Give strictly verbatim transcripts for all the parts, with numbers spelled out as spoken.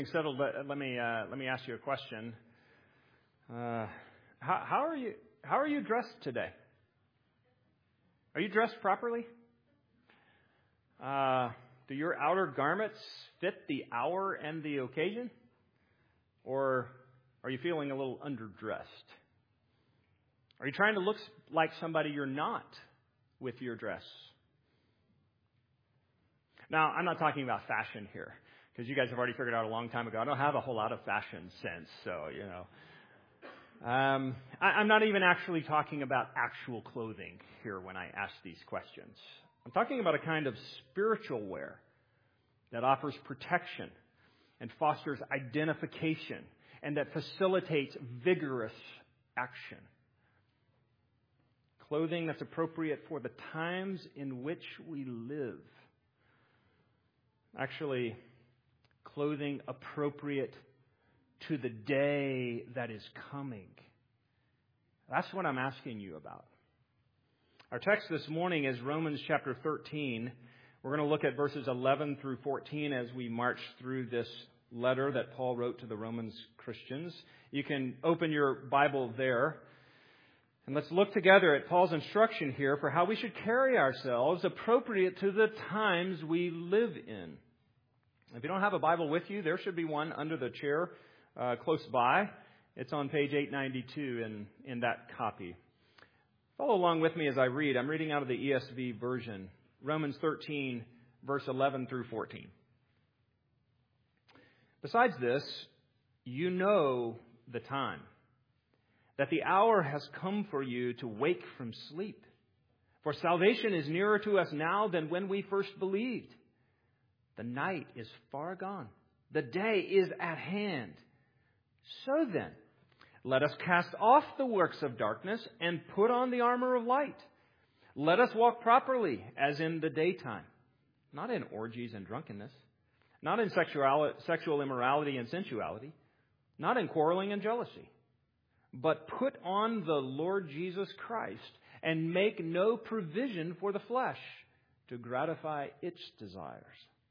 Settled. Let, let me uh, let me ask you a question. Uh, how, how are you? How are you dressed today? Are you dressed properly? Uh, do your outer garments fit the hour and the occasion, or are you feeling a little underdressed? Are you trying to look like somebody you're not with your dress? Now, I'm not talking about fashion here, because you guys have already figured out a long time ago, I don't have a whole lot of fashion sense, so, you know. Um, I, I'm not even actually talking about actual clothing here when I ask these questions. I'm talking about a kind of spiritual wear that offers protection and fosters identification and that facilitates vigorous action. Clothing that's appropriate for the times in which we live. Actually, clothing appropriate to the day that is coming. That's what I'm asking you about. Our text this morning is Romans chapter thirteen. We're going to look at verses eleven through fourteen as we march through this letter that Paul wrote to the Romans Christians. You can open your Bible there. And let's look together at Paul's instruction here for how we should carry ourselves appropriate to the times we live in. If you don't have a Bible with you, there should be one under the chair uh, close by. It's on page eight ninety-two in, in that copy. Follow along with me as I read. I'm reading out of the E S V version, Romans thirteen, verse eleven through fourteen. Besides this, you know the time, that the hour has come for you to wake from sleep. For salvation is nearer to us now than when we first believed. The night is far gone. The day is at hand. So then, let us cast off the works of darkness and put on the armor of light. Let us walk properly as in the daytime, not in orgies and drunkenness, not in sexual, sexual immorality and sensuality, not in quarreling and jealousy, but put on the Lord Jesus Christ and make no provision for the flesh to gratify its desires.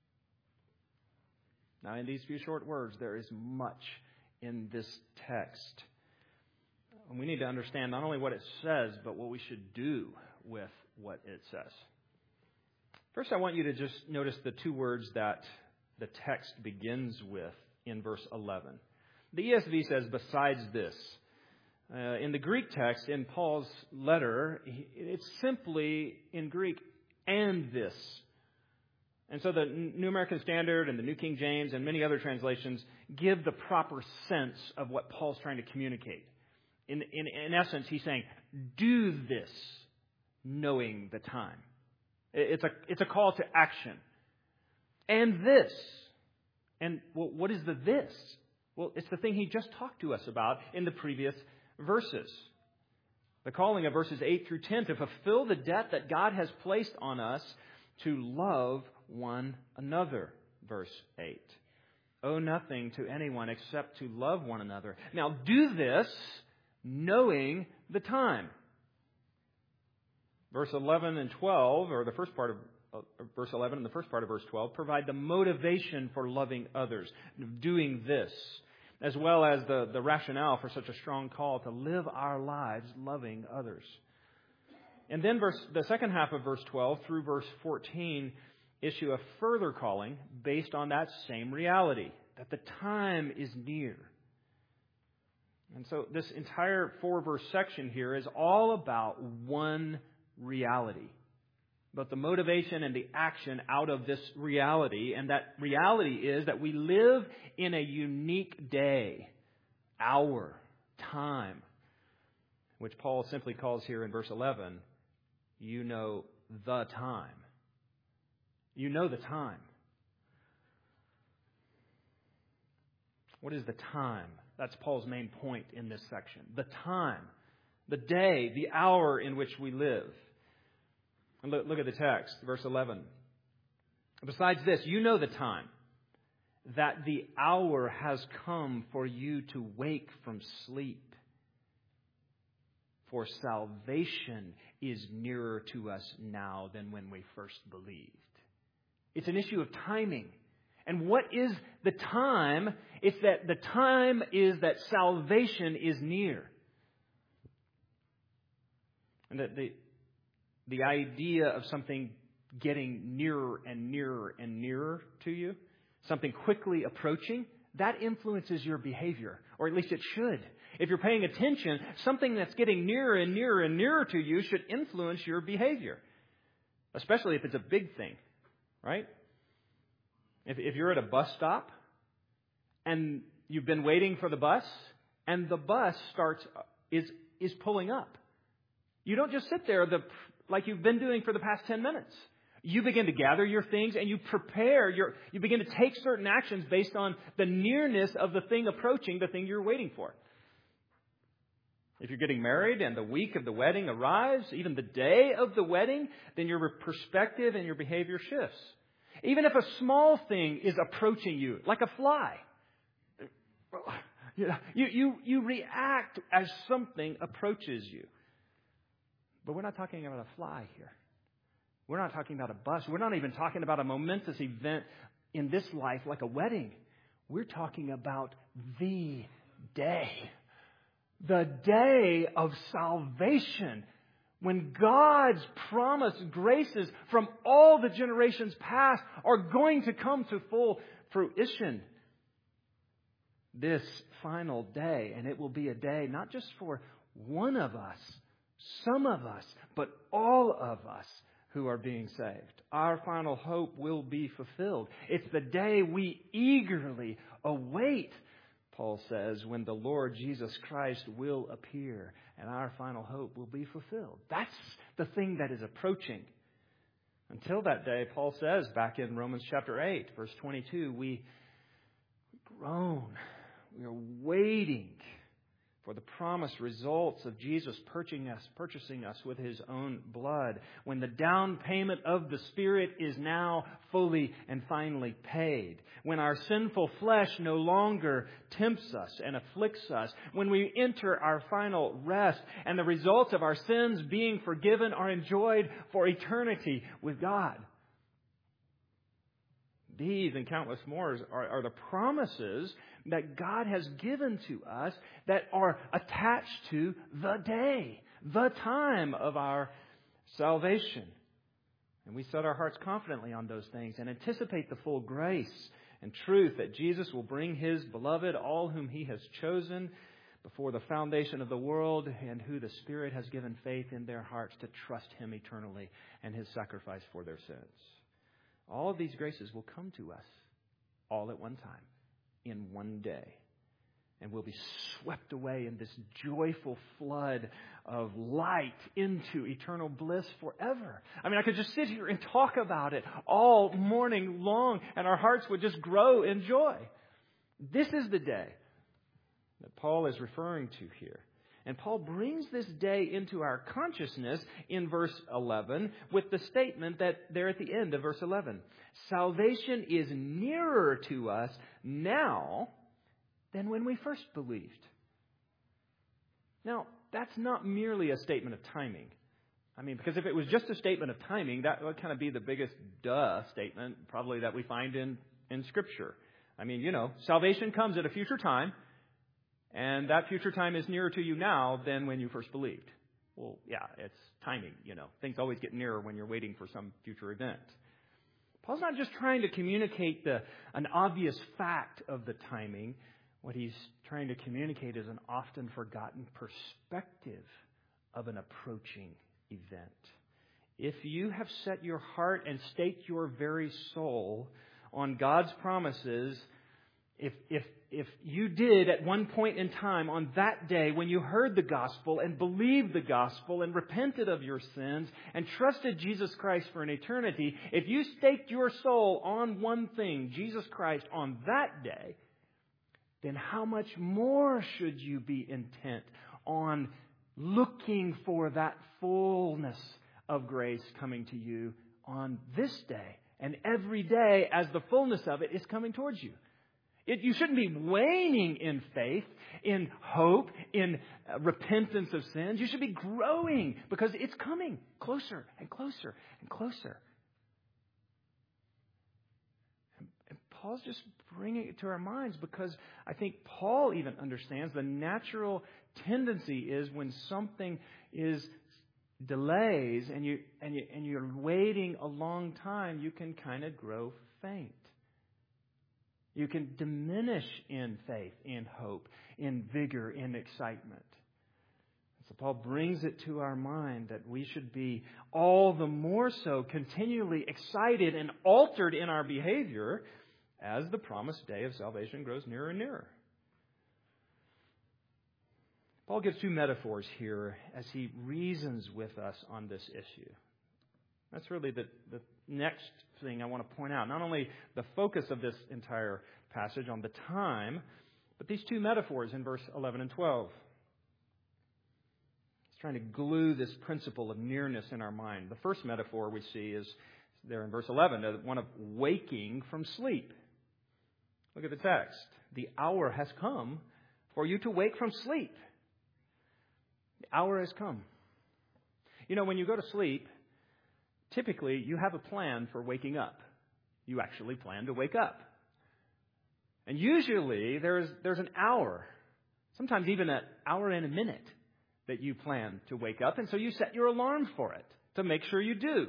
Now, in these few short words, there is much in this text. And we need to understand not only what it says, but what we should do with what it says. First, I want you to just notice the two words that the text begins with in verse eleven. The E S V says, besides this. Uh, in the Greek text, in Paul's letter, it's simply, in Greek, and this. And so the New American Standard and the New King James and many other translations give the proper sense of what Paul's trying to communicate. In, in, in essence, he's saying, do this, knowing the time. It's a, it's a call to action. And this. And well, what is the this? Well, it's the thing he just talked to us about in the previous verses. The calling of verses eight through ten to fulfill the debt that God has placed on us to love one another. Verse eight. Owe nothing to anyone except to love one another. Now do this knowing the time. Verse eleven and twelve, or the first part of uh, verse eleven and the first part of verse twelve, provide the motivation for loving others, doing this, as well as the, the rationale for such a strong call to live our lives loving others. And then verse, the second half of verse twelve through verse fourteen issue a further calling based on that same reality, that the time is near. And so this entire four-verse section here is all about one reality, but the motivation and the action out of this reality. And that reality is that we live in a unique day, hour, time, which Paul simply calls here in verse eleven, you know the time. You know the time. What is the time? That's Paul's main point in this section. The time, the day, the hour in which we live. And look, look at the text, verse eleven. Besides this, you know the time, that the hour has come for you to wake from sleep. For salvation is nearer to us now than when we first believed. It's an issue of timing And what is the time? It's that the time is that salvation is near. And that the, the idea of something getting nearer and nearer and nearer to you, something quickly approaching, that influences your behavior, or at least it should. If you're paying attention, something that's getting nearer and nearer and nearer to you should influence your behavior, especially if it's a big thing, right? If, if you're at a bus stop and you've been waiting for the bus and the bus starts is is pulling up, you don't just sit there the, like you've been doing for the past ten minutes. You begin to gather your things and you prepare your, you begin to take certain actions based on the nearness of the thing approaching, the thing you're waiting for. If you're getting married and the week of the wedding arrives, even the day of the wedding, then your perspective and your behavior shifts. Even if a small thing is approaching you, like a fly, you, you, you react as something approaches you. But we're not talking about a fly here. We're not talking about a bus. We're not even talking about a momentous event in this life like a wedding. We're talking about the day. The day of salvation. When God's promised graces from all the generations past are going to come to full fruition. This final day. And it will be a day not just for one of us, some of us, but all of us who are being saved. Our final hope will be fulfilled. It's the day we eagerly await, Paul says, when the Lord Jesus Christ will appear and our final hope will be fulfilled. That's the thing that is approaching. Until that day, Paul says back in Romans chapter eight, verse twenty-two, we groan. We are waiting for the promised results of Jesus purchasing us, purchasing us with His own blood, when the down payment of the Spirit is now fully and finally paid, when our sinful flesh no longer tempts us and afflicts us, when we enter our final rest and the results of our sins being forgiven are enjoyed for eternity with God. These and countless more are, are the promises that God has given to us that are attached to the day, the time of our salvation. And we set our hearts confidently on those things and anticipate the full grace and truth that Jesus will bring His beloved, all whom He has chosen before the foundation of the world, and who the Spirit has given faith in their hearts to trust Him eternally and His sacrifice for their sins. All of these graces will come to us all at one time, in one day. And we'll be swept away in this joyful flood of light into eternal bliss forever. I mean, I could just sit here and talk about it all morning long, and our hearts would just grow in joy. This is the day that Paul is referring to here. And Paul brings this day into our consciousness in verse eleven with the statement that there at the end of verse eleven. Salvation is nearer to us now than when we first believed. Now, that's not merely a statement of timing. I mean, because if it was just a statement of timing, that would kind of be the biggest duh statement probably that we find in, in Scripture. I mean, you know, salvation comes at a future time. And that future time is nearer to you now than when you first believed. Well, yeah, it's timing, you know. Things always get nearer when you're waiting for some future event. Paul's not just trying to communicate the an obvious fact of the timing. What he's trying to communicate is an often forgotten perspective of an approaching event. If you have set your heart and staked your very soul on God's promises, If, if, if you did at one point in time on that day when you heard the gospel and believed the gospel and repented of your sins and trusted Jesus Christ for an eternity, if you staked your soul on one thing, Jesus Christ, on that day, then how much more should you be intent on looking for that fullness of grace coming to you on this day and every day as the fullness of it is coming towards you? It, you shouldn't be waning in faith, in hope, in uh, repentance of sins. You should be growing because it's coming closer and closer and closer. And, and Paul's just bringing it to our minds because I think Paul even understands the natural tendency is when something is delays and you and you and you're waiting a long time, you can kind of grow faint. You can diminish in faith, in hope, in vigor, in excitement. So Paul brings it to our mind that we should be all the more so continually excited and altered in our behavior as the promised day of salvation grows nearer and nearer. Paul gives two metaphors here as he reasons with us on this issue. That's really the, the next thing I want to point out. Not only the focus of this entire passage on the time, but these two metaphors in verse eleven and twelve. He's trying to glue this principle of nearness in our mind. The first metaphor we see is there in verse eleven, one of waking from sleep. Look at the text. The hour has come for you to wake from sleep. The hour has come. You know, when you go to sleep, typically you have a plan for waking up. You actually plan to wake up. And usually there's there's an hour, sometimes even an hour and a minute that you plan to wake up. And so you set your alarm for it to make sure you do.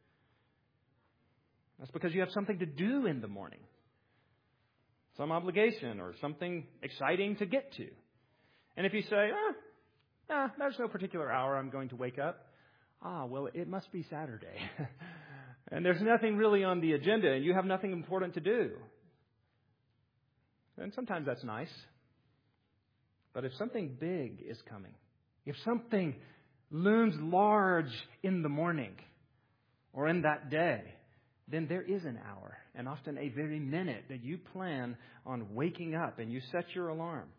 That's because you have something to do in the morning. Some obligation or something exciting to get to. And if you say, oh, nah, there's no particular hour I'm going to wake up. Ah, well, it must be Saturday. And there's nothing really on the agenda and you have nothing important to do. And sometimes that's nice. But if something big is coming, if something looms large in the morning or in that day, then there is an hour and often a very minute that you plan on waking up and you set your alarm.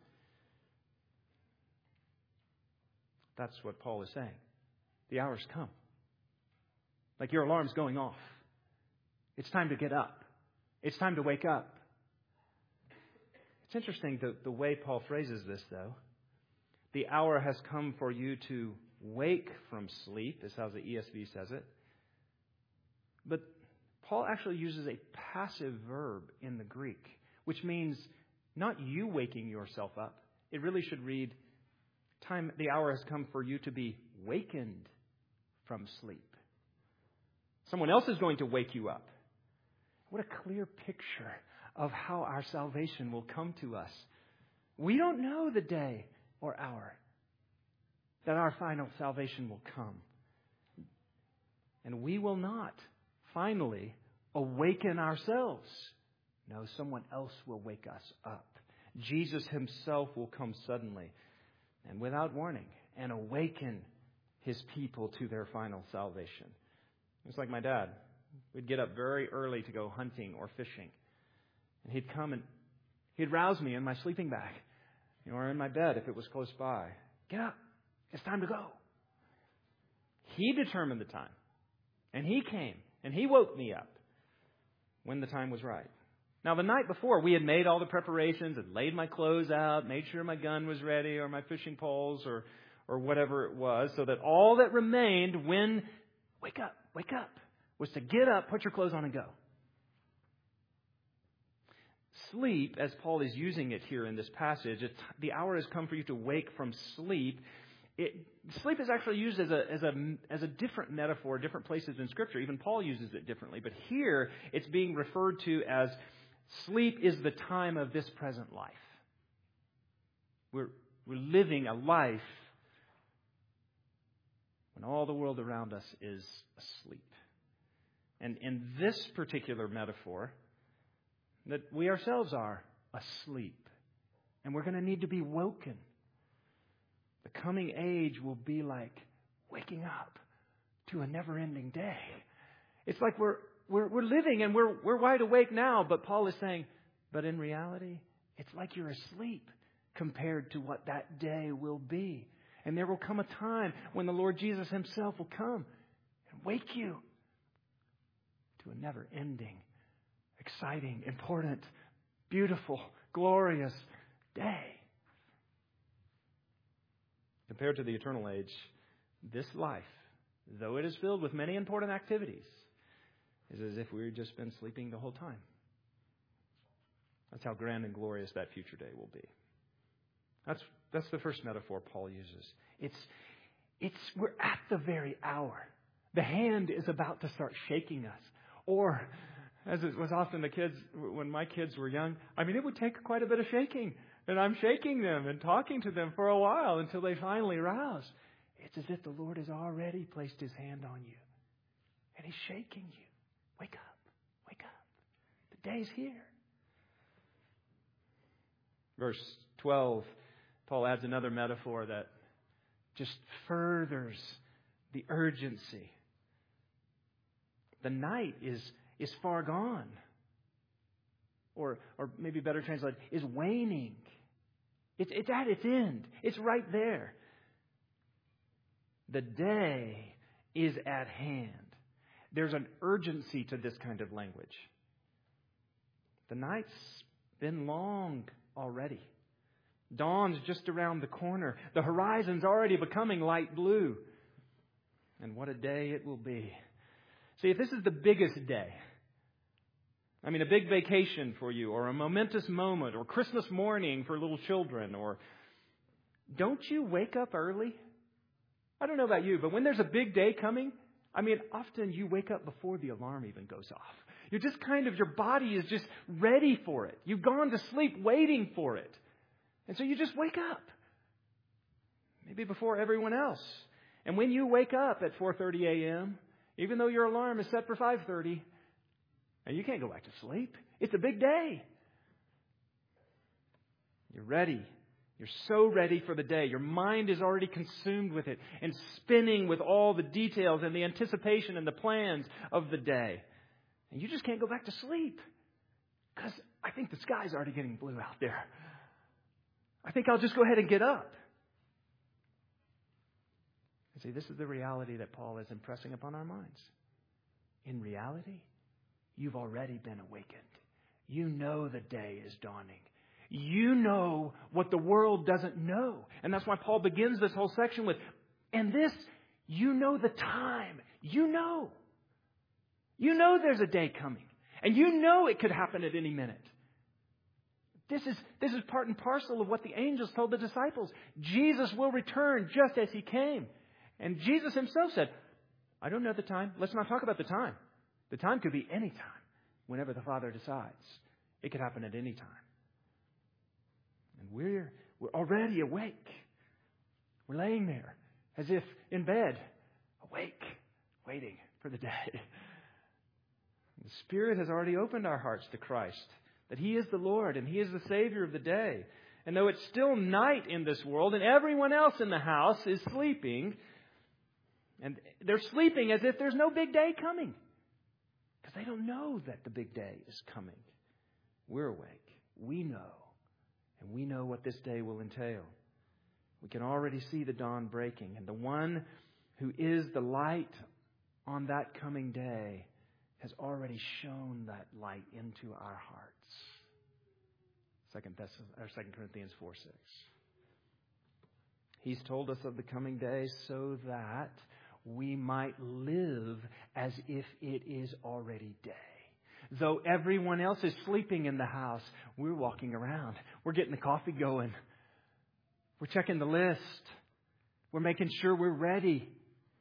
That's what Paul is saying. The hour's come. Like your alarm's going off. It's time to get up. It's time to wake up. It's interesting the, the way Paul phrases this, though. The hour has come for you to wake from sleep, is how the E S V says it. But Paul actually uses a passive verb in the Greek, which means not you waking yourself up. It really should read, time, the hour has come for you to be wakened from sleep. Someone else is going to wake you up. What a clear picture of how our salvation will come to us. We don't know the day or hour that our final salvation will come. And we will not finally awaken ourselves. No, someone else will wake us up. Jesus himself will come suddenly and without warning and awaken his people to their final salvation. It's like my dad. We'd get up very early to go hunting or fishing. And he'd come and he'd rouse me in my sleeping bag, you know, or in my bed if it was close by. Get up. It's time to go. He determined the time. And he came and he woke me up when the time was right. Now, the night before, we had made all the preparations and laid my clothes out, made sure my gun was ready or my fishing poles or, or whatever it was, so that all that remained when, wake up, wake up, was to get up, put your clothes on and go. Sleep, as Paul is using it here in this passage, it's, the hour has come for you to wake from sleep. It, sleep is actually used as a, as a as a different metaphor, different places in Scripture. Even Paul uses it differently. But here, it's being referred to as sleep is the time of this present life. We're, we're living a life when all the world around us is asleep. And in this particular metaphor, that we ourselves are asleep. And we're going to need to be woken. The coming age will be like waking up to a never-ending day. It's like we're we're we're living and we're we're wide awake now, but Paul is saying, but in reality, it's like you're asleep compared to what that day will be. And there will come a time when the Lord Jesus himself will come and wake you to a never-ending, exciting, important, beautiful, glorious day. Compared to the eternal age, this life, though it is filled with many important activities, is as if we've just been sleeping the whole time. That's how grand and glorious that future day will be. That's that's the first metaphor Paul uses. It's it's we're at the very hour. The hand is about to start shaking us. Or, as it was often the kids, when my kids were young, I mean, it would take quite a bit of shaking. And I'm shaking them and talking to them for a while until they finally rouse. It's as if the Lord has already placed His hand on you. And He's shaking you. Wake up. Wake up. The day's here. Verse twelve, Paul adds another metaphor that just furthers the urgency. The night is, is far gone. Or, or maybe better translated, is waning. It's, it's at its end. It's right there. The day is at hand. There's an urgency to this kind of language. The night's been long already. Dawn's just around the corner. The horizon's already becoming light blue. And what a day it will be. See, if this is the biggest day, I mean, a big vacation for you, or a momentous moment, or Christmas morning for little children, or don't you wake up early? I don't know about you, but when there's a big day coming, I mean, often you wake up before the alarm even goes off. You're just kind of, your body is just ready for it. You've gone to sleep waiting for it. And so you just wake up. Maybe before everyone else. And when you wake up at four thirty a.m., even though your alarm is set for five thirty, and you can't go back to sleep, it's a big day. You're ready. You're so ready for the day. Your mind is already consumed with it and spinning with all the details and the anticipation and the plans of the day. And you just can't go back to sleep because I think the sky's already getting blue out there. I think I'll just go ahead and get up. See, this is the reality that Paul is impressing upon our minds. In reality, you've already been awakened. You know the day is dawning. You know what the world doesn't know. And that's why Paul begins this whole section with, and this, you know the time. You know. You know there's a day coming. And you know it could happen at any minute. This is, this is part and parcel of what the angels told the disciples. Jesus will return just as He came. And Jesus Himself said, I don't know the time. Let's not talk about the time. The time could be any time, whenever the Father decides. It could happen at any time. And we're, we're already awake. We're laying there as if in bed, awake, waiting for the day. The Spirit has already opened our hearts to Christ, that He is the Lord and He is the Savior of the day. And though it's still night in this world and everyone else in the house is sleeping, and they're sleeping as if there's no big day coming. Because they don't know that the big day is coming. We're awake. We know. And we know what this day will entail. We can already see the dawn breaking. And the one who is the light on that coming day has already shown that light into our hearts. Second Corinthians four six. He's told us of the coming day so that we might live as if it is already day. Though everyone else is sleeping in the house, we're walking around. We're getting the coffee going. We're checking the list. We're making sure we're ready.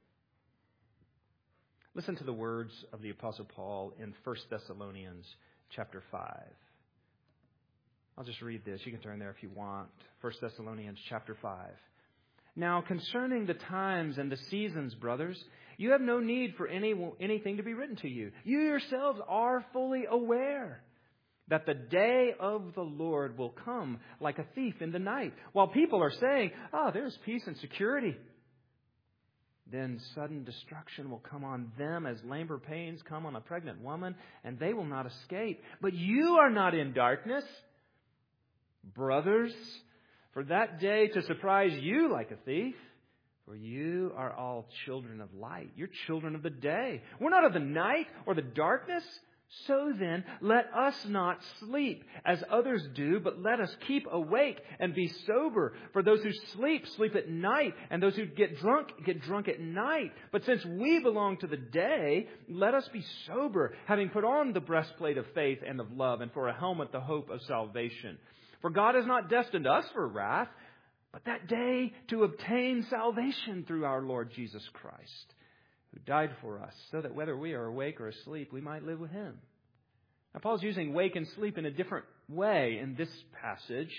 Listen to the words of the Apostle Paul in First Thessalonians chapter five. I'll just read this. You can turn there if you want. First Thessalonians chapter five. Now, concerning the times and the seasons, brothers, you have no need for any anything to be written to you. You yourselves are fully aware that the day of the Lord will come like a thief in the night. While people are saying, oh, there's peace and security. Then sudden destruction will come on them as labor pains come on a pregnant woman, and they will not escape. But you are not in darkness, brothers, for that day to surprise you like a thief. For you are all children of light. You're children of the day. We're not of the night or the darkness. So then, let us not sleep as others do, but let us keep awake and be sober. For those who sleep, sleep at night, and those who get drunk, get drunk at night. But since we belong to the day, let us be sober, having put on the breastplate of faith and of love, and for a helmet the hope of salvation. For God has not destined us for wrath, but that day to obtain salvation through our Lord Jesus Christ, who died for us, so that whether we are awake or asleep, we might live with Him. Now, Paul's using wake and sleep in a different way in this passage.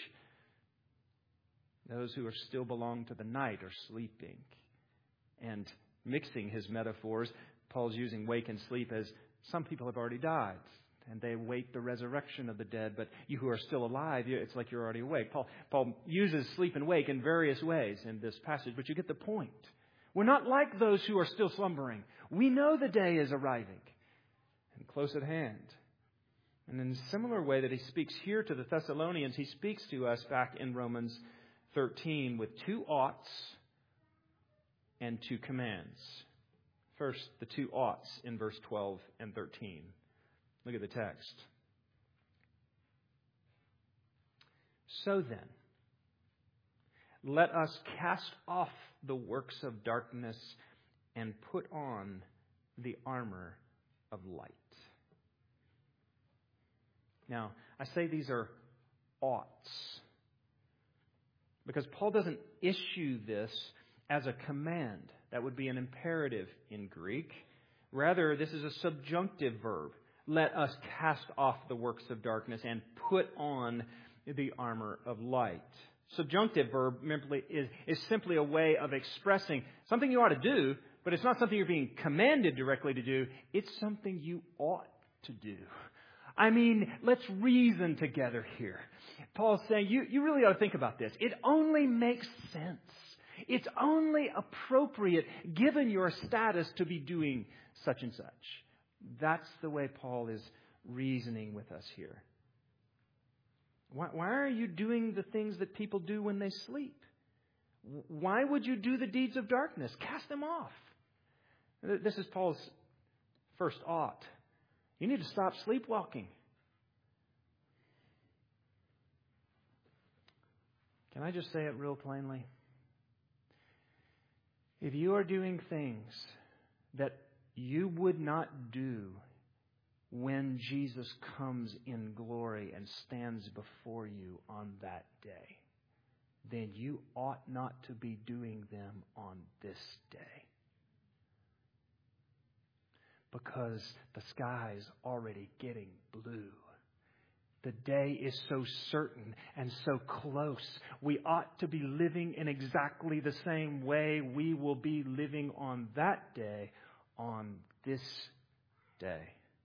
Those who are still belong to the night are sleeping. And mixing his metaphors, Paul's using wake and sleep as some people have already died, and they await the resurrection of the dead. But you who are still alive, it's like you're already awake. Paul, Paul uses sleep and wake in various ways in this passage, but you get the point. We're not like those who are still slumbering. We know the day is arriving and close at hand. And in a similar way that he speaks here to the Thessalonians, he speaks to us back in Romans thirteen with two oughts and two commands. First, the two oughts in verse twelve and thirteen. Look at the text. So then, let us cast off the works of darkness and put on the armor of light. Now, I say these are oughts because Paul doesn't issue this as a command. That would be an imperative in Greek. Rather, this is a subjunctive verb. Let us cast off the works of darkness and put on the armor of light. Subjunctive verb is, is simply a way of expressing something you ought to do, but it's not something you're being commanded directly to do. It's something you ought to do. I mean, let's reason together here. Paul's saying, you, you really ought to think about this. It only makes sense. It's only appropriate, given your status, to be doing such and such. That's the way Paul is reasoning with us here. Why, why are you doing the things that people do when they sleep? Why would you do the deeds of darkness? Cast them off. This is Paul's first ought. You need to stop sleepwalking. Can I just say it real plainly? If you are doing things that you would not do when Jesus comes in glory and stands before you on that day, then you ought not to be doing them on this day. Because the sky's already getting blue. The day is so certain and so close. We ought to be living in exactly the same way we will be living on that day, on this day.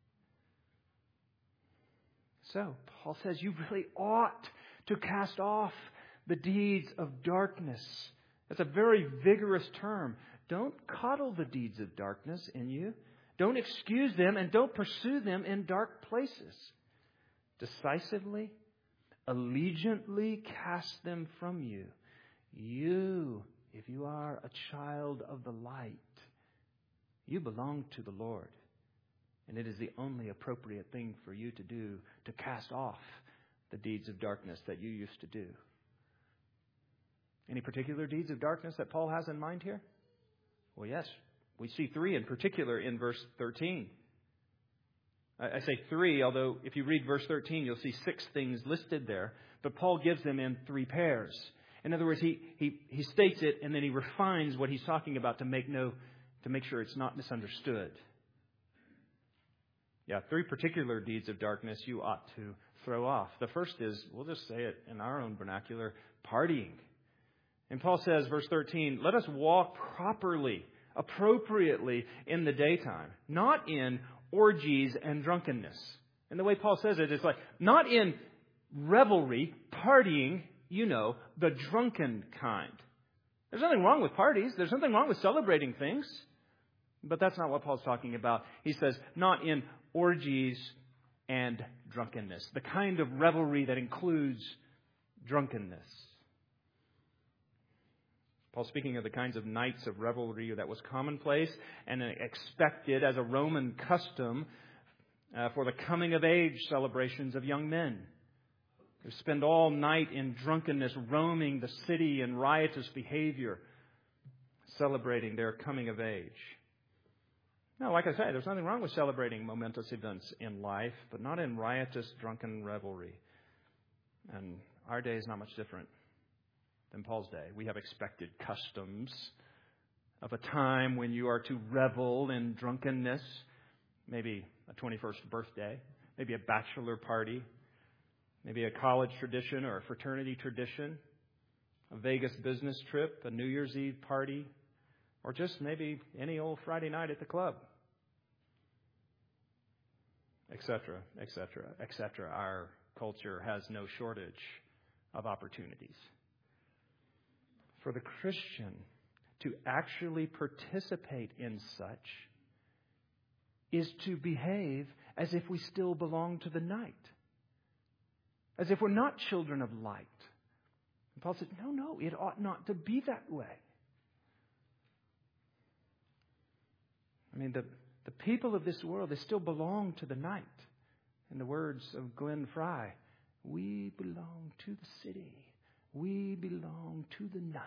So, Paul says you really ought to cast off the deeds of darkness. That's a very vigorous term. Don't coddle the deeds of darkness in you. Don't excuse them and don't pursue them in dark places. Decisively, allegiantly cast them from you. You, if you are a child of the light, you belong to the Lord. And it is the only appropriate thing for you to do, to cast off the deeds of darkness that you used to do. Any particular deeds of darkness that Paul has in mind here? Well, yes. We see three in particular in verse thirteen. I say three, although if you read verse thirteen, you'll see six things listed there. But Paul gives them in three pairs. In other words, he he he states it and then he refines what he's talking about to make no to make sure it's not misunderstood. Yeah, three particular deeds of darkness you ought to throw off. The first is, we'll just say it in our own vernacular, partying. And Paul says, verse thirteen, let us walk properly, appropriately in the daytime, not in orgies and drunkenness. And the way Paul says it is like, not in revelry, partying, you know, the drunken kind. There's nothing wrong with parties. There's nothing wrong with celebrating things. But that's not what Paul's talking about. He says, not in orgies and drunkenness. The kind of revelry that includes drunkenness. Paul's speaking of the kinds of nights of revelry that was commonplace and expected as a Roman custom uh, for the coming of age celebrations of young men who spend all night in drunkenness, roaming the city in riotous behavior, celebrating their coming of age. Now, like I say, there's nothing wrong with celebrating momentous events in life, but not in riotous, drunken revelry. And our day is not much different than Paul's day. We have expected customs of a time when you are to revel in drunkenness, maybe a twenty-first birthday, maybe a bachelor party, maybe a college tradition or a fraternity tradition, a Vegas business trip, a New Year's Eve party, or just maybe any old Friday night at the club, et cetera, et cetera, et cetera. Our culture has no shortage of opportunities. For the Christian to actually participate in such is to behave as if we still belong to the night, as if we're not children of light. And Paul said, no, no, it ought not to be that way. I mean, the, the people of this world, they still belong to the night. In the words of Glenn Fry, we belong to the city. We belong to the night.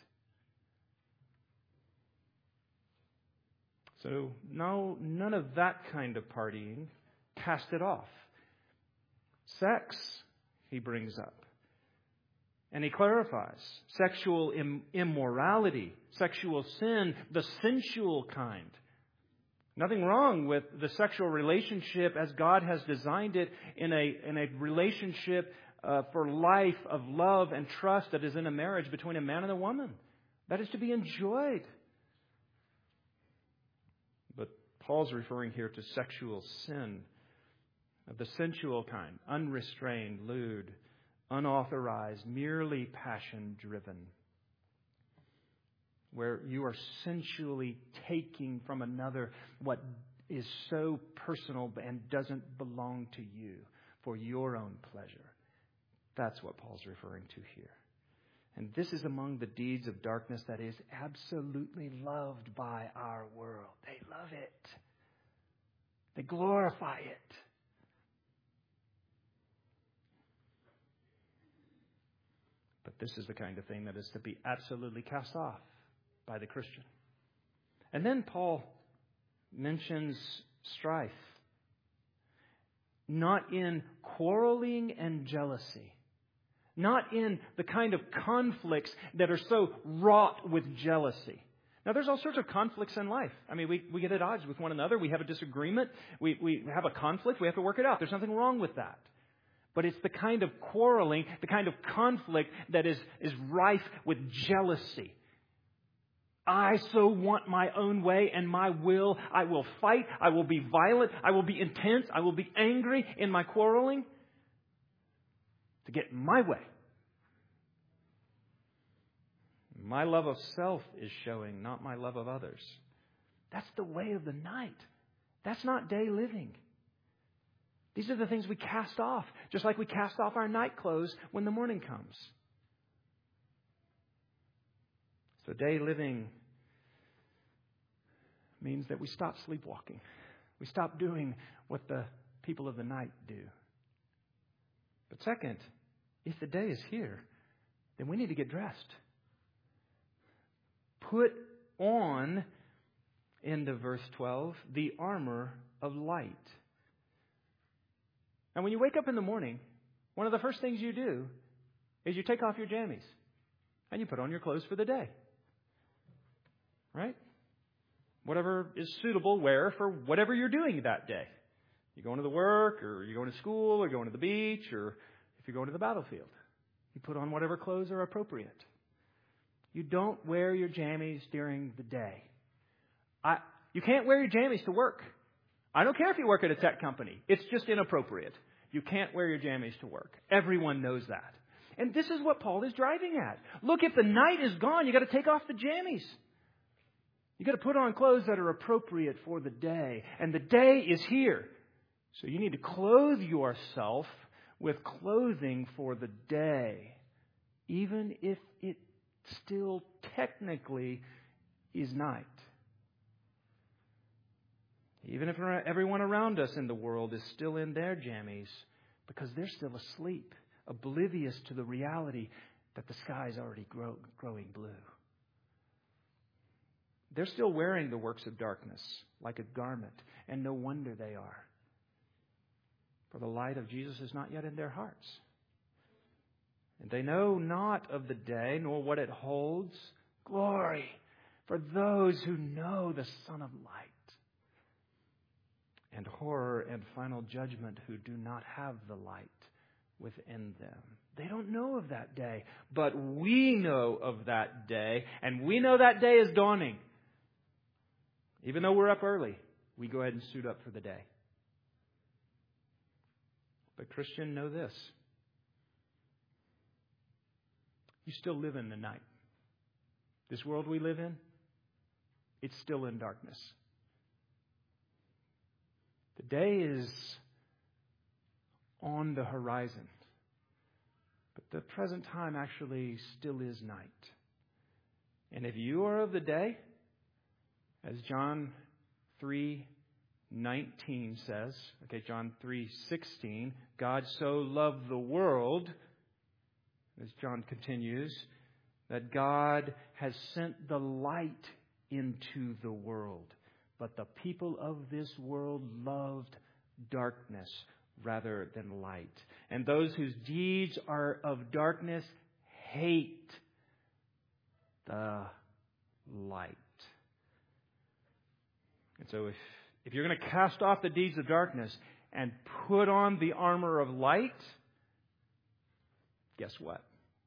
So, no, none of that kind of partying. Cast it off. Sex, he brings up. And he clarifies. Sexual im- immorality, sexual sin, the sensual kind. Nothing wrong with the sexual relationship as God has designed it in a, in a relationship uh, for life of love and trust that is in a marriage between a man and a woman. That is to be enjoyed. But Paul's referring here to sexual sin of the sensual kind, unrestrained, lewd, unauthorized, merely passion-driven, where you are sensually taking from another what is so personal and doesn't belong to you for your own pleasure. That's what Paul's referring to here. And this is among the deeds of darkness that is absolutely loved by our world. They love it. They glorify it. But this is the kind of thing that is to be absolutely cast off by the Christian. And then Paul mentions strife. Not in quarreling and jealousy. Not in the kind of conflicts that are so wrought with jealousy. Now, there's all sorts of conflicts in life. I mean, we, we get at odds with one another. We have a disagreement. We, we have a conflict. We have to work it out. There's nothing wrong with that. But it's the kind of quarreling, the kind of conflict that is, is rife with jealousy. I so want my own way and my will. I will fight. I will be violent. I will be intense. I will be angry in my quarreling to get my way. My love of self is showing, not my love of others. That's the way of the night. That's not day living. These are the things we cast off, just like we cast off our night clothes when the morning comes. So day living means that we stop sleepwalking. We stop doing what the people of the night do. But second, if the day is here, then we need to get dressed. Put on, end of verse twelve, the armor of light. And when you wake up in the morning, one of the first things you do is you take off your jammies and you put on your clothes for the day. Right? Whatever is suitable wear for whatever you're doing that day. You're going to the work, or you're going to school, or going to the beach, or if you're going to the battlefield. You put on whatever clothes are appropriate. You don't wear your jammies during the day. I, you can't wear your jammies to work. I don't care if you work at a tech company. It's just inappropriate. You can't wear your jammies to work. Everyone knows that. And this is what Paul is driving at. Look, if the night is gone, you've got to take off the jammies. You've got to put on clothes that are appropriate for the day. And the day is here. So you need to clothe yourself with clothing for the day, even if it still technically is night. Even if everyone around us in the world is still in their jammies because they're still asleep, oblivious to the reality that the sky is already grow, growing blue. They're still wearing the works of darkness like a garment, and no wonder they are. For the light of Jesus is not yet in their hearts. And they know not of the day, nor what it holds. Glory for those who know the Son of Light. And horror and final judgment who do not have the light within them. They don't know of that day, but we know of that day, and we know that day is dawning. Even though we're up early, we go ahead and suit up for the day. But Christian, know this. You still live in the night. This world we live in, it's still in darkness. The day is on the horizon. But the present time actually still is night. And if you are of the day, as John three nineteen says, okay, John three sixteen, God so loved the world, as John continues, that God has sent the light into the world. But the people of this world loved darkness rather than light. And those whose deeds are of darkness hate the light. And so if, if you're going to cast off the deeds of darkness and put on the armor of light, guess what?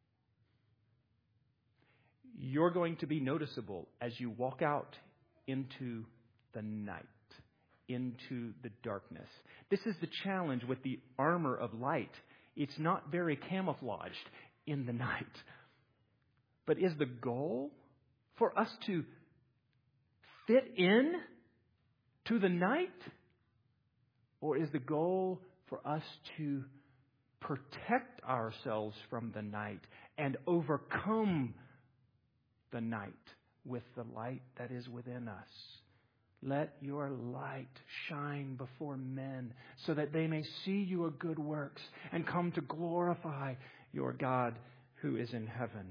You're going to be noticeable as you walk out into the night, into the darkness. This is the challenge with the armor of light. It's not very camouflaged in the night. But is the goal for us to fit in to the night? Or is the goal for us to protect ourselves from the night and overcome the night with the light that is within us? Let your light shine before men so that they may see your good works and come to glorify your God who is in heaven.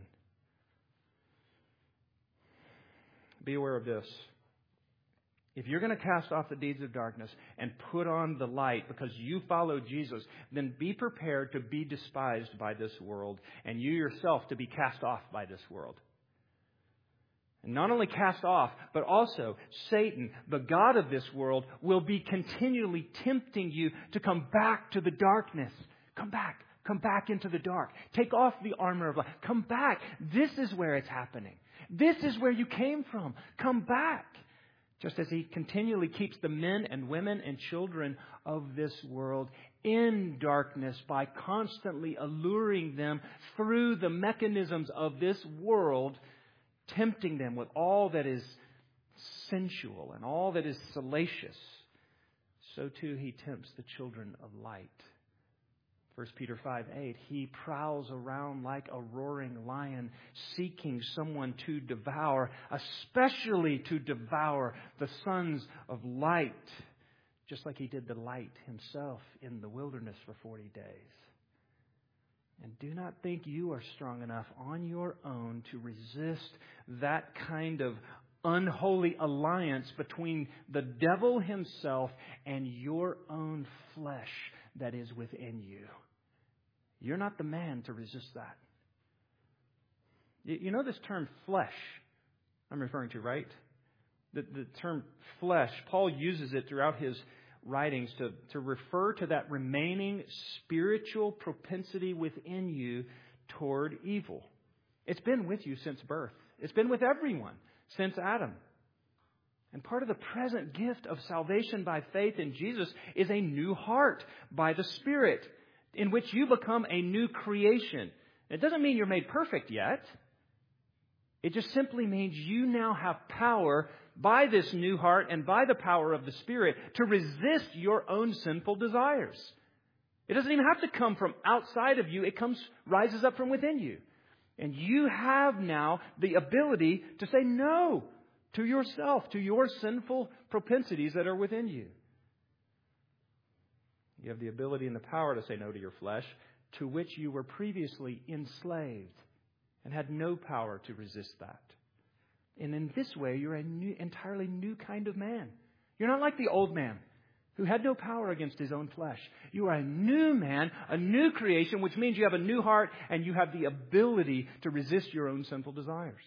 Be aware of this. If you're going to cast off the deeds of darkness and put on the light because you follow Jesus, then be prepared to be despised by this world and you yourself to be cast off by this world. And not only cast off, but also Satan, the god of this world, will be continually tempting you to come back to the darkness. Come back. Come back into the dark. Take off the armor of light. Come back. This is where it's happening. This is where you came from. Come back. Just as he continually keeps the men and women and children of this world in darkness by constantly alluring them through the mechanisms of this world, tempting them with all that is sensual and all that is salacious, so too he tempts the children of light. First Peter five eight, he prowls around like a roaring lion, seeking someone to devour, especially to devour the sons of light, just like he did the light himself in the wilderness for forty days. And do not think you are strong enough on your own to resist that kind of unholy alliance between the devil himself and your own flesh that is within you. You're not the man to resist that. You know this term flesh I'm referring to, right? The, the term flesh, Paul uses it throughout his writings to, to refer to that remaining spiritual propensity within you toward evil. It's been with you since birth. It's been with everyone since Adam. And part of the present gift of salvation by faith in Jesus is a new heart by the Spirit, in which you become a new creation. It doesn't mean you're made perfect yet. It just simply means you now have power by this new heart and by the power of the Spirit to resist your own sinful desires. It doesn't even have to come from outside of you. It comes, rises up from within you. And you have now the ability to say, no, to yourself, to your sinful propensities that are within you. You have the ability and the power to say no to your flesh, to which you were previously enslaved and had no power to resist that. And in this way, you're a new, entirely new kind of man. You're not like the old man who had no power against his own flesh. You are a new man, a new creation, which means you have a new heart and you have the ability to resist your own sinful desires.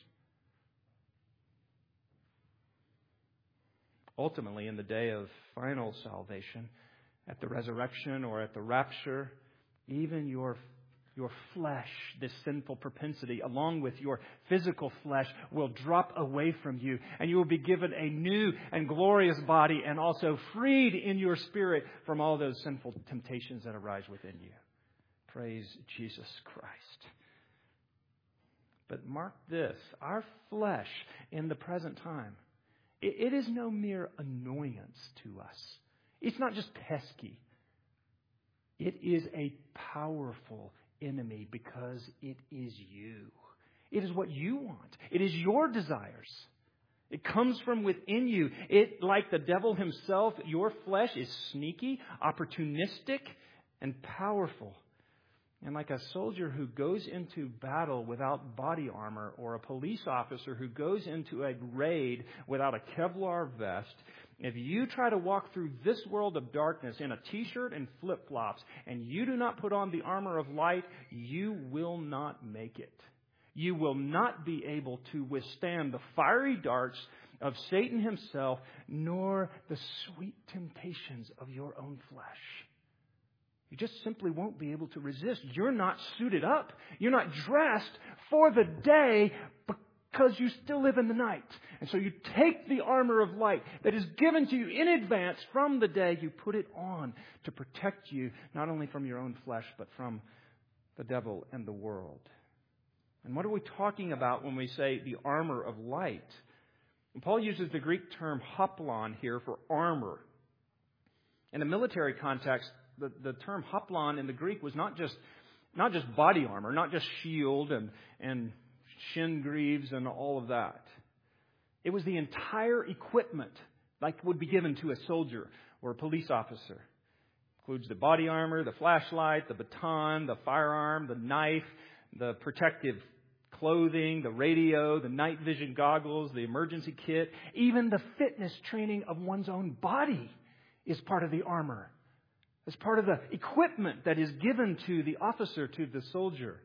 Ultimately, in the day of final salvation, at the resurrection or at the rapture, even your Your flesh, this sinful propensity, along with your physical flesh, will drop away from you. And you will be given a new and glorious body and also freed in your spirit from all those sinful temptations that arise within you. Praise Jesus Christ. But mark this, our flesh in the present time, it, it is no mere annoyance to us. It's not just pesky. It is a powerful enemy because it is you. It is what you want. It is your desires. It comes from within you. It, like the devil himself, your flesh is sneaky, opportunistic, and powerful. And like a soldier who goes into battle without body armor, or a police officer who goes into a raid without a Kevlar vest, if you try to walk through this world of darkness in a t-shirt and flip-flops, and you do not put on the armor of light, you will not make it. You will not be able to withstand the fiery darts of Satan himself, nor the sweet temptations of your own flesh. You just simply won't be able to resist. You're not suited up. You're not dressed for the day because you still live in the night. And so you take the armor of light that is given to you in advance from the day. You put it on to protect you not only from your own flesh, but from the devil and the world. And what are we talking about when we say the armor of light? And Paul uses the Greek term hoplon here for armor. In a military context, the, the term hoplon in the Greek was not just not just body armor, not just shield and, and shin greaves and all of that. It was the entire equipment like would be given to a soldier or a police officer. Includes the body armor, the flashlight, the baton, the firearm, the knife, the protective clothing, the radio, the night vision goggles, the emergency kit. Even the fitness training of one's own body is part of the armor. It's part of the equipment that is given to the officer, to the soldier.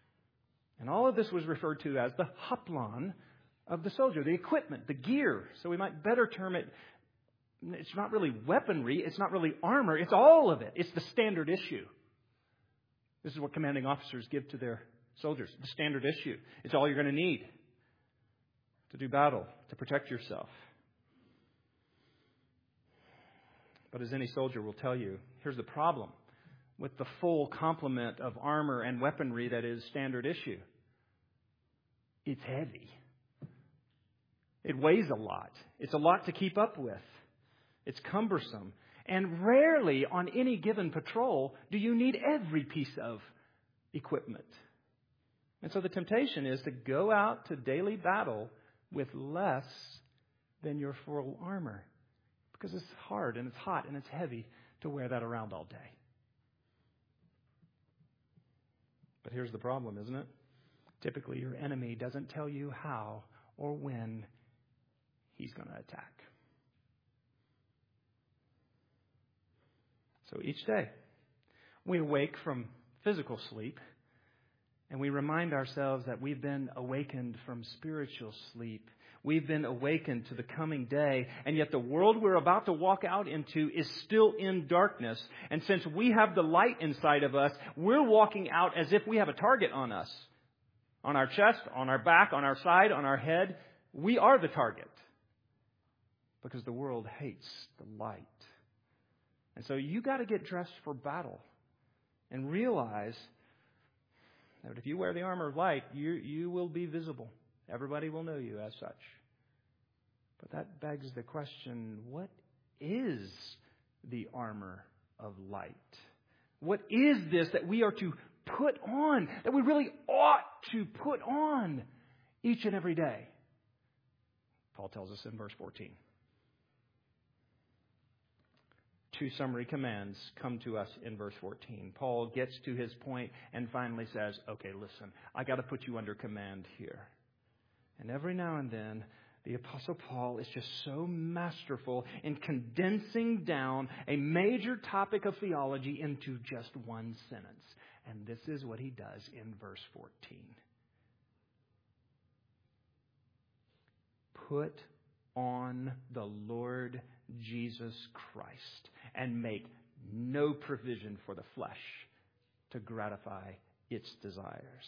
And all of this was referred to as the hoplon of the soldier, the equipment, the gear. So we might better term it, it's not really weaponry, it's not really armor, it's all of it. It's the standard issue. This is what commanding officers give to their soldiers, the standard issue. It's all you're going to need to do battle, to protect yourself. But as any soldier will tell you, here's the problem with the full complement of armor and weaponry that is standard issue. It's heavy. It weighs a lot. It's a lot to keep up with. It's cumbersome. And rarely on any given patrol do you need every piece of equipment. And so the temptation is to go out to daily battle with less than your full armor. Because it's hard and it's hot and it's heavy to wear that around all day. But here's the problem, isn't it? Typically, your enemy doesn't tell you how or when he's going to attack. So each day, we awake from physical sleep and we remind ourselves that we've been awakened from spiritual sleep. We've been awakened to the coming day, and yet the world we're about to walk out into is still in darkness. And since we have the light inside of us, we're walking out as if we have a target on us. On our chest, on our back, on our side, on our head. We are the target. Because the world hates the light. And so you got to get dressed for battle. And realize that if you wear the armor of light, you, you will be visible. Everybody will know you as such. But that begs the question, what is the armor of light? What is this that we are to put on, that we really ought to put on each and every day? Paul tells us in verse fourteen. Two summary commands come to us in verse fourteen. Paul gets to his point and finally says, okay, listen, I got to put you under command here. And every now and then, the Apostle Paul is just so masterful in condensing down a major topic of theology into just one sentence. And this is what he does in verse fourteen. Put on the Lord Jesus Christ and make no provision for the flesh to gratify its desires.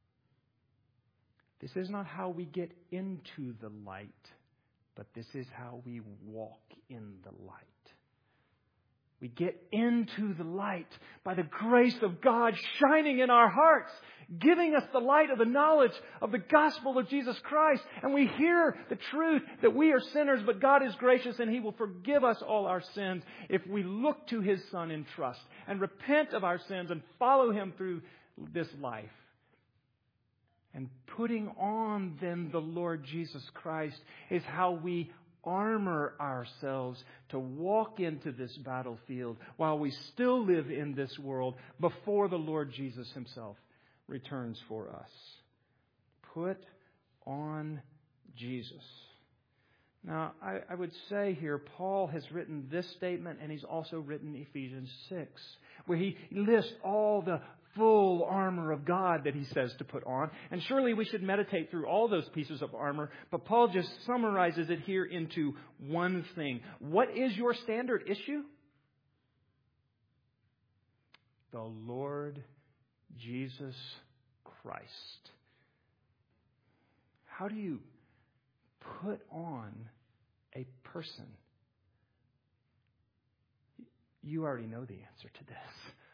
This is not how we get into the light, but this is how we walk in the light. We get into the light by the grace of God shining in our hearts, giving us the light of the knowledge of the gospel of Jesus Christ. And we hear the truth that we are sinners, but God is gracious and He will forgive us all our sins if we look to His Son in trust and repent of our sins and follow Him through this life. And putting on then the Lord Jesus Christ is how we armor ourselves to walk into this battlefield while we still live in this world before the Lord Jesus Himself returns for us. Put on Jesus. Now, I, I would say here, Paul has written this statement and he's also written Ephesians six, where he lists all the full armor of God that he says to put on. And surely we should meditate through all those pieces of armor, but Paul just summarizes it here into one thing. What is your standard issue? The Lord Jesus Christ. How do you put on a person? You already know the answer to this.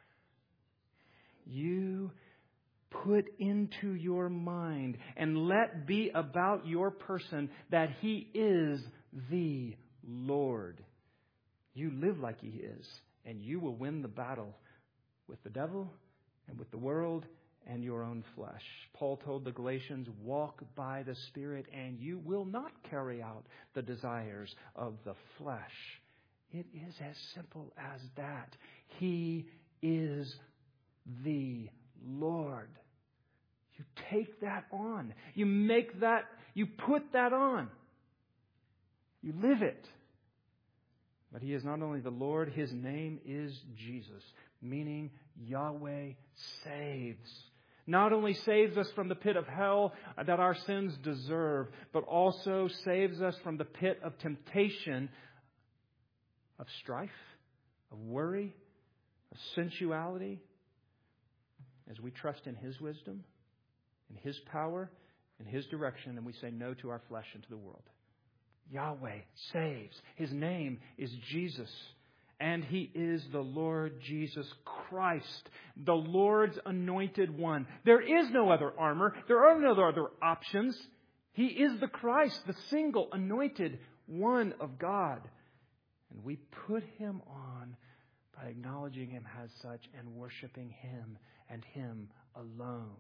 You put into your mind and let be about your person that He is the Lord. You live like He is, and you will win the battle with the devil and with the world and your own flesh. Paul told the Galatians, walk by the Spirit and you will not carry out the desires of the flesh. It is as simple as that. He is the Lord. You take that on. You make that, you put that on. You live it. But He is not only the Lord, His name is Jesus, meaning Yahweh saves. Not only saves us from the pit of hell that our sins deserve, but also saves us from the pit of temptation, of strife, of worry, of sensuality, as we trust in His wisdom, in His power, in His direction, and we say no to our flesh and to the world. Yahweh saves. His name is Jesus. And He is the Lord Jesus Christ, the Lord's anointed one. There is no other armor. There are no other options. He is the Christ, the single anointed one of God. And we put Him on by acknowledging Him as such and worshiping Him and Him alone.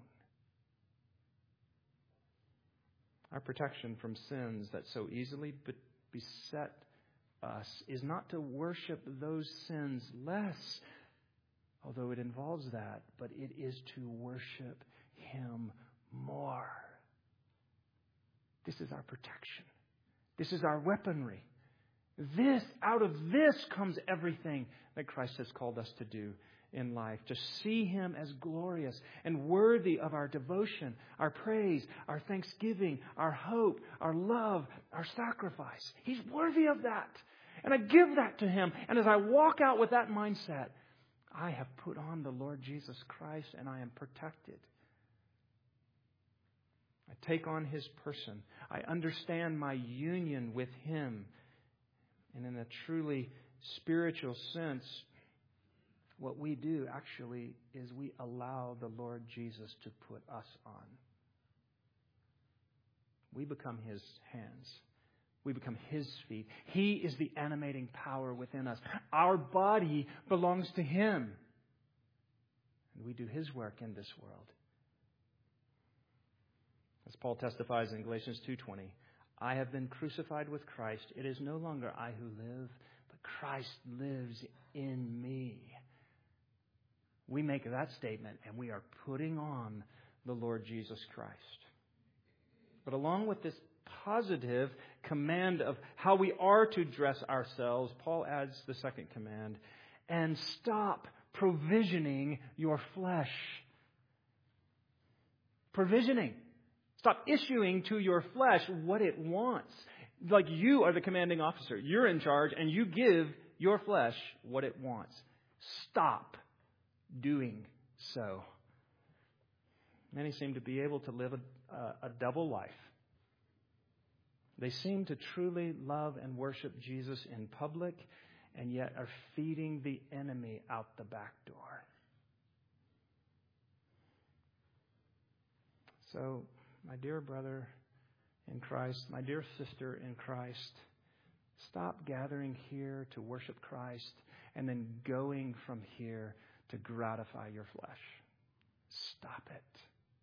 Our protection from sins that so easily beset us is not to worship those sins less, although it involves that, but it is to worship Him more. This is our protection. This is our weaponry. This, out of this comes everything that Christ has called us to do in life, to see Him as glorious and worthy of our devotion, our praise, our thanksgiving, our hope, our love, our sacrifice. He's worthy of that. And I give that to Him. And as I walk out with that mindset, I have put on the Lord Jesus Christ and I am protected. I take on His person. I understand my union with Him. And in a truly spiritual sense, what we do actually is we allow the Lord Jesus to put us on. We become His hands. We become His feet. He is the animating power within us. Our body belongs to Him. And we do His work in this world. As Paul testifies in Galatians two twenty, I have been crucified with Christ. It is no longer I who live, but Christ lives in me. We make that statement and we are putting on the Lord Jesus Christ. But along with this positive command of how we are to dress ourselves, Paul adds the second command, and stop provisioning your flesh. Provisioning. Stop issuing to your flesh what it wants. Like you are the commanding officer. You're in charge and you give your flesh what it wants. Stop doing so. Many seem to be able to live a, a, a double life. They seem to truly love and worship Jesus in public and yet are feeding the enemy out the back door. So, my dear brother in Christ, my dear sister in Christ, stop gathering here to worship Christ and then going from here to gratify your flesh. Stop it.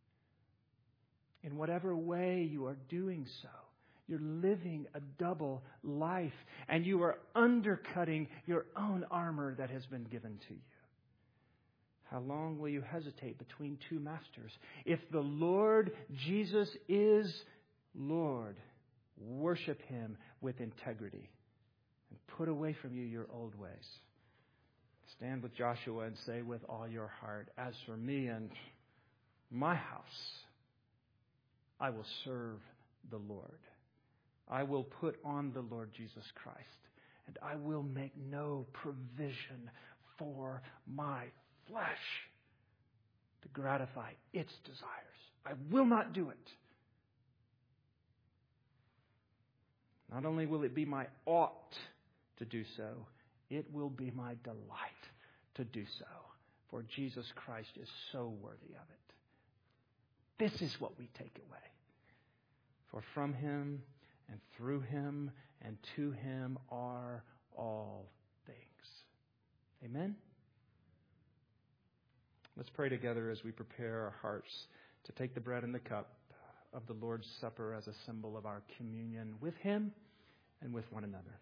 In whatever way you are doing so, you're living a double life and you are undercutting your own armor that has been given to you. How long will you hesitate between two masters? If the Lord Jesus is Lord, worship Him with integrity and put away from you your old ways. Stand with Joshua and say with all your heart, as for me and my house, I will serve the Lord. I will put on the Lord Jesus Christ, and I will make no provision for my flesh to gratify its desires. I will not do it. Not only will it be my ought to do so, it will be my delight to do so. For Jesus Christ is so worthy of it. This is what we take away. For from Him and through Him and to Him are all things. Amen? Let's pray together as we prepare our hearts to take the bread and the cup of the Lord's Supper as a symbol of our communion with Him and with one another.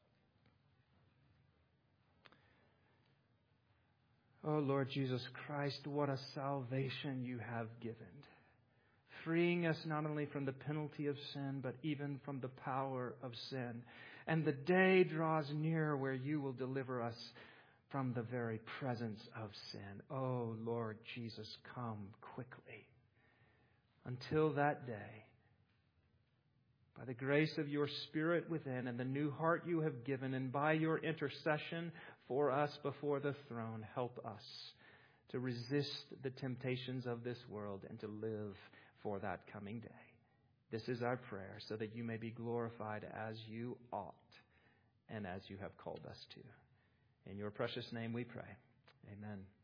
Oh, Lord Jesus Christ, what a salvation you have given, freeing us not only from the penalty of sin, but even from the power of sin. And the day draws near where you will deliver us from the very presence of sin. Oh, Lord Jesus, come quickly. Until that day, by the grace of your Spirit within and the new heart you have given, and by your intercession for us before the throne, help us to resist the temptations of this world and to live for that coming day. This is our prayer, so that you may be glorified as you ought and as you have called us to. In your precious name we pray. Amen.